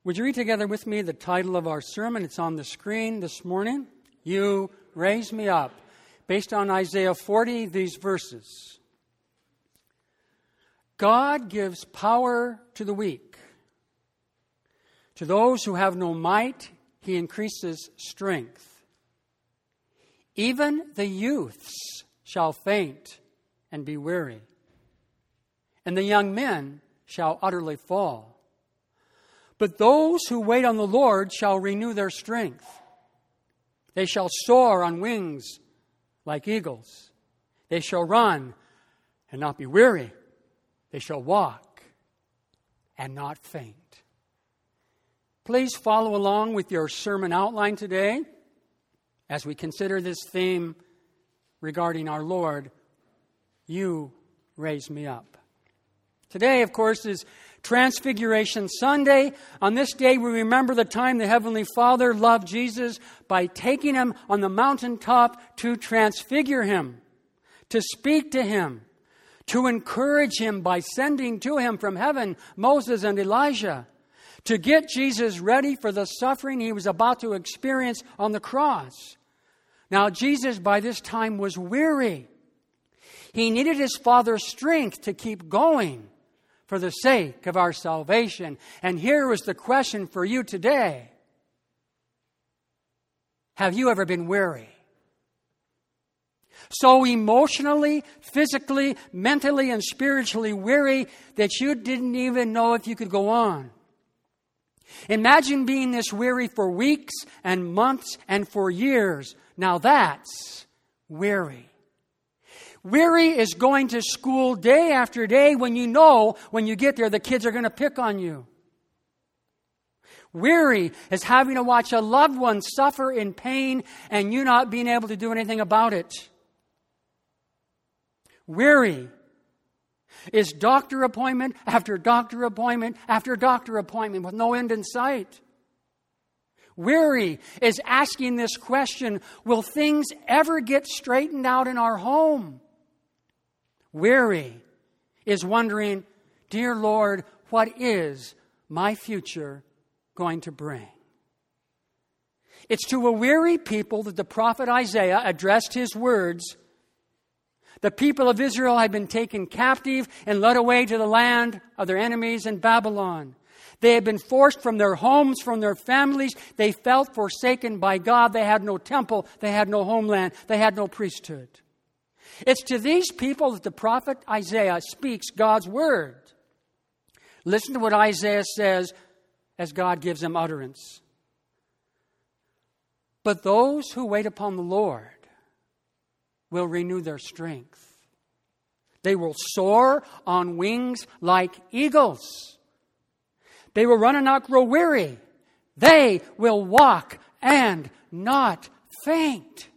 Would you read together with me the title of our sermon? It's on the screen this morning. You Raise Me Up. Based on Isaiah 40, these verses. God gives power to the weak. To those who have no might, He increases strength. Even the youths shall faint and be weary, and the young men shall utterly fall. But those who wait on the Lord shall renew their strength. They shall soar on wings like eagles. They shall run and not be weary. They shall walk and not faint. Please follow along with your sermon outline today as we consider this theme regarding our Lord. You raise me up. Today, of course, is Transfiguration Sunday. On this day, we remember the time the Heavenly Father loved Jesus by taking Him on the mountaintop to transfigure Him, to speak to Him, to encourage Him by sending to Him from heaven Moses and Elijah, to get Jesus ready for the suffering He was about to experience on the cross. Now, Jesus by this time was weary. He needed His Father's strength to keep going for the sake of our salvation. And here was the question for you today. Have you ever been weary? So emotionally, physically, mentally, and spiritually weary that you didn't even know if you could go on. Imagine being this weary for weeks and months and for years. Now that's weary. Weary is going to school day after day when you know when you get there the kids are going to pick on you. Weary is having to watch a loved one suffer in pain and you not being able to do anything about it. Weary is doctor appointment after doctor appointment after doctor appointment with no end in sight. Weary is asking this question, will things ever get straightened out in our home? Weary is wondering, dear Lord, what is my future going to bring? It's to a weary people that the prophet Isaiah addressed his words. The people of Israel had been taken captive and led away to the land of their enemies in Babylon. They had been forced from their homes, from their families. They felt forsaken by God. They had no temple. They had no homeland. They had no priesthood. It's to these people that the prophet Isaiah speaks God's word. Listen to what Isaiah says as God gives him utterance. But those who wait upon the Lord will renew their strength. They will soar on wings like eagles. They will run and not grow weary. They will walk and not faint.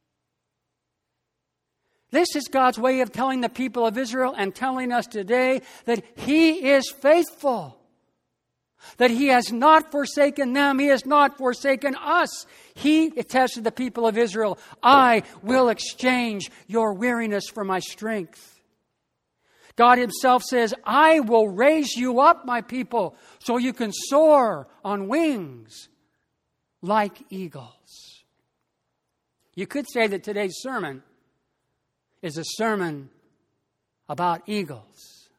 This is God's way of telling the people of Israel and telling us today that He is faithful. That He has not forsaken them. He has not forsaken us. He attests to the people of Israel, I will exchange your weariness for my strength. God Himself says, I will raise you up, my people, so you can soar on wings like eagles. You could say that today's sermon is a sermon about eagles.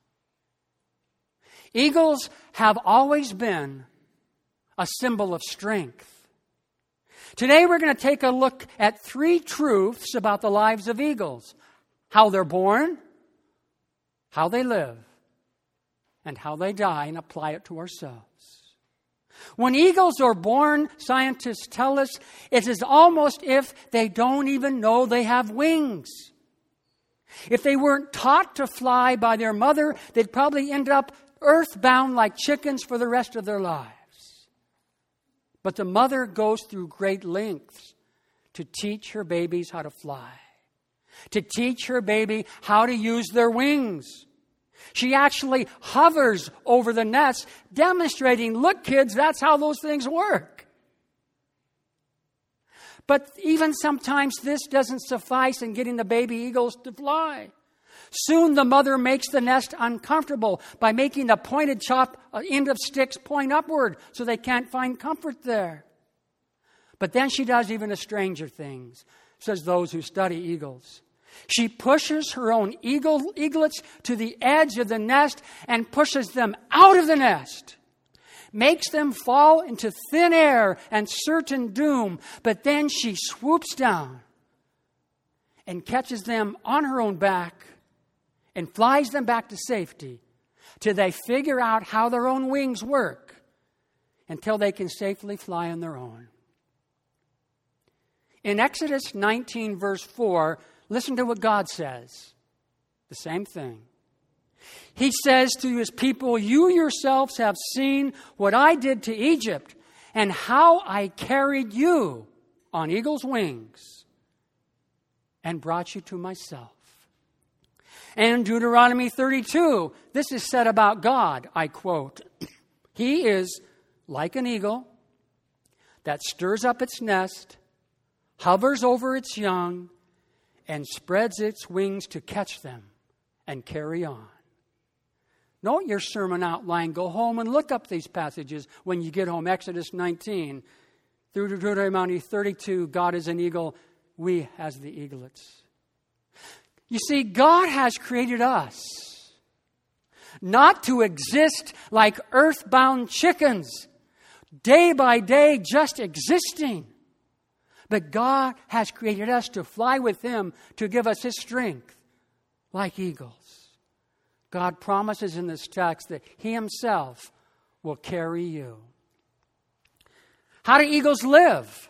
Eagles have always been a symbol of strength. Today we're going to take a look at 3 truths about the lives of eagles. How they're born, how they live, and how they die, and apply it to ourselves. When eagles are born, scientists tell us, it is almost if they don't even know they have wings. If they weren't taught to fly by their mother, they'd probably end up earthbound like chickens for the rest of their lives. But the mother goes through great lengths to teach her babies how to fly, to teach her baby how to use their wings. She actually hovers over the nest, demonstrating, look, kids, that's how those things work. But even sometimes this doesn't suffice in getting the baby eagles to fly. Soon the mother makes the nest uncomfortable by making the pointed end of sticks point upward so they can't find comfort there. But then she does even a stranger thing, says those who study eagles. She pushes her own eaglets to the edge of the nest and pushes them out of the nest. Makes them fall into thin air and certain doom. But then she swoops down and catches them on her own back and flies them back to safety till they figure out how their own wings work, until they can safely fly on their own. In Exodus 19, verse 4, listen to what God says. The same thing. He says to his people, "You yourselves have seen what I did to Egypt and how I carried you on eagle's wings and brought you to myself." And in Deuteronomy 32, this is said about God, I quote, "He is like an eagle that stirs up its nest, hovers over its young, and spreads its wings to catch them and carry on." Note your sermon outline. Go home and look up these passages when you get home. Exodus 19 through Deuteronomy 32, God is an eagle, we as the eaglets. You see, God has created us not to exist like earthbound chickens, day by day just existing. But God has created us to fly with Him, to give us His strength like eagles. God promises in this text that He Himself will carry you. How do eagles live?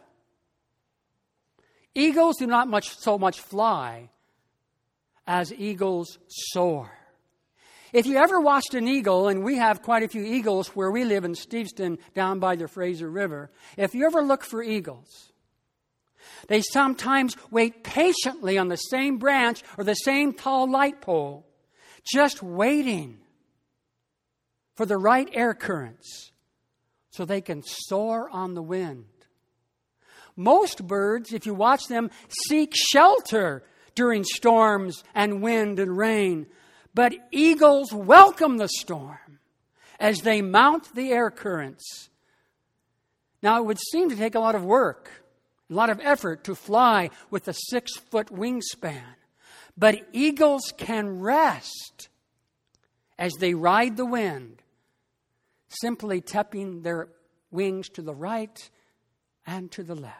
Eagles do not so much fly as eagles soar. If you ever watched an eagle, and we have quite a few eagles where we live in Steveston down by the Fraser River, if you ever look for eagles, they sometimes wait patiently on the same branch or the same tall light pole, just waiting for the right air currents so they can soar on the wind. Most birds, if you watch them, seek shelter during storms and wind and rain. But eagles welcome the storm as they mount the air currents. Now, it would seem to take a lot of work, a lot of effort to fly with a 6-foot wingspan. But eagles can rest as they ride the wind, simply tapping their wings to the right and to the left.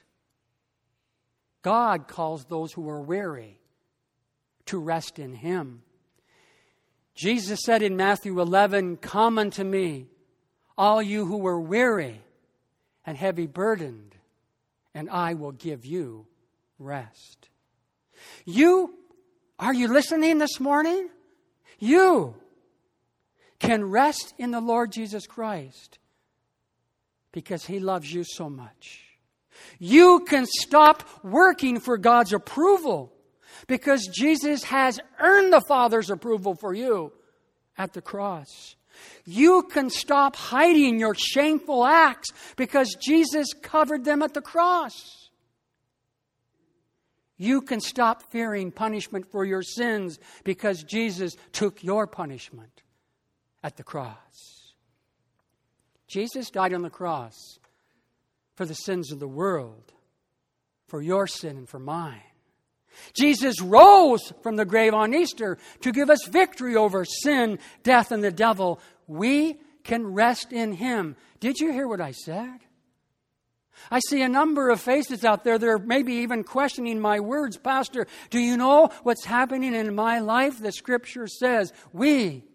God calls those who are weary to rest in Him. Jesus said in Matthew 11, "Come unto me, all you who are weary and heavy burdened, and I will give you rest." Are you listening this morning? You can rest in the Lord Jesus Christ because He loves you so much. You can stop working for God's approval because Jesus has earned the Father's approval for you at the cross. You can stop hiding your shameful acts because Jesus covered them at the cross. You can stop fearing punishment for your sins because Jesus took your punishment at the cross. Jesus died on the cross for the sins of the world, for your sin and for mine. Jesus rose from the grave on Easter to give us victory over sin, death, and the devil. We can rest in Him. Did you hear what I said? I see a number of faces out there that are maybe even questioning my words. "Pastor, do you know what's happening in my life?" The Scripture says we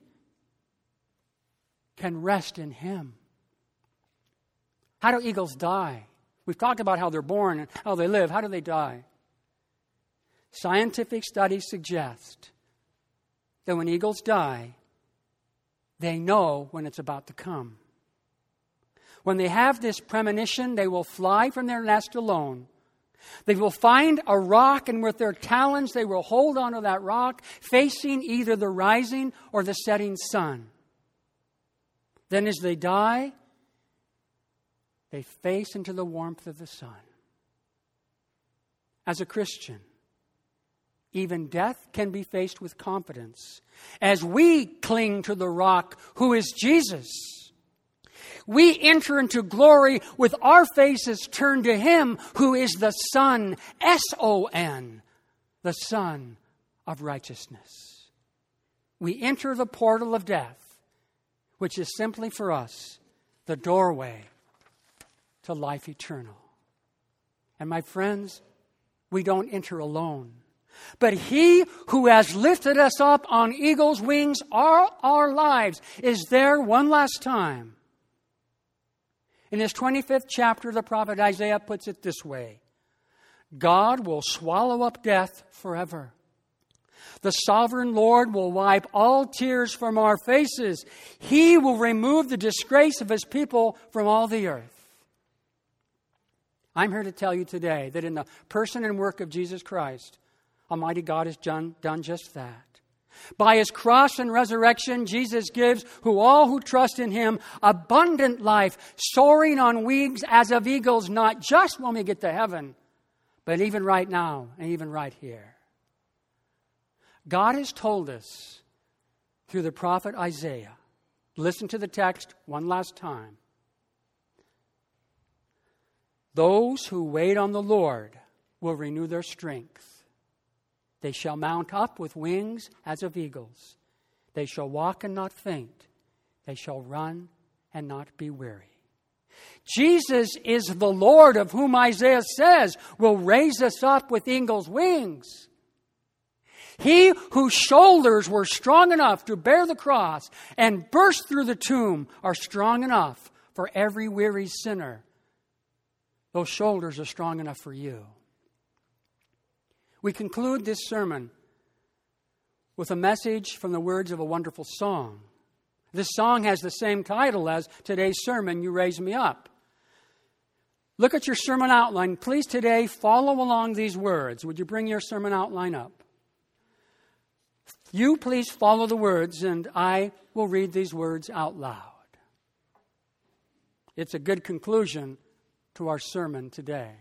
can rest in Him. How do eagles die? We've talked about how they're born and how they live. How do they die? Scientific studies suggest that when eagles die, they know when it's about to come. When they have this premonition, they will fly from their nest alone. They will find a rock, and with their talons, they will hold onto that rock, facing either the rising or the setting sun. Then as they die, they face into the warmth of the sun. As a Christian, even death can be faced with confidence as we cling to the rock who is Jesus. We enter into glory with our faces turned to Him who is the Son, S-O-N, the Son of righteousness. We enter the portal of death, which is simply for us the doorway to life eternal. And my friends, we don't enter alone. But He who has lifted us up on eagle's wings all our lives is there one last time. In his 25th chapter, the prophet Isaiah puts it this way: God will swallow up death forever. The sovereign Lord will wipe all tears from our faces. He will remove the disgrace of His people from all the earth. I'm here to tell you today that in the person and work of Jesus Christ, Almighty God has done just that. By His cross and resurrection, Jesus gives all who trust in Him abundant life, soaring on wings as of eagles, not just when we get to heaven, but even right now and even right here. God has told us through the prophet Isaiah, listen to the text one last time. Those who wait on the Lord will renew their strength. They shall mount up with wings as of eagles. They shall walk and not faint. They shall run and not be weary. Jesus is the Lord of whom Isaiah says will raise us up with eagle's wings. He whose shoulders were strong enough to bear the cross and burst through the tomb are strong enough for every weary sinner. Those shoulders are strong enough for you. We conclude this sermon with a message from the words of a wonderful song. This song has the same title as today's sermon, You Raise Me Up. Look at your sermon outline. Please today follow along these words. Would you bring your sermon outline up? You please follow the words, and I will read these words out loud. It's a good conclusion to our sermon today.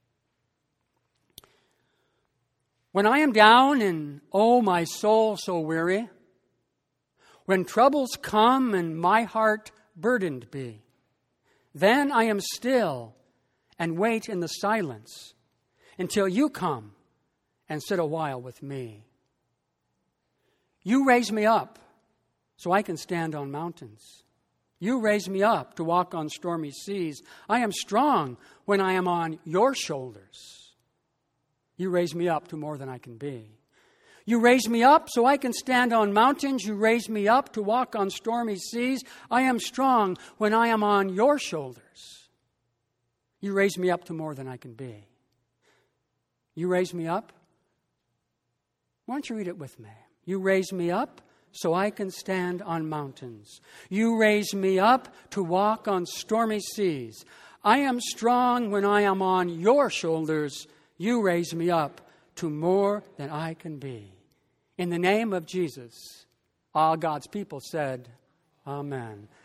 When I am down and, oh, my soul so weary, when troubles come and my heart burdened be, then I am still and wait in the silence until you come and sit a while with me. You raise me up so I can stand on mountains. You raise me up to walk on stormy seas. I am strong when I am on your shoulders. You raise me up to more than I can be. You raise me up so I can stand on mountains. You raise me up to walk on stormy seas. I am strong when I am on your shoulders. You raise me up to more than I can be. You raise me up. Why don't you read it with me? You raise me up so I can stand on mountains. You raise me up to walk on stormy seas. I am strong when I am on your shoulders. You raise me up to more than I can be. In the name of Jesus, all God's people said, Amen.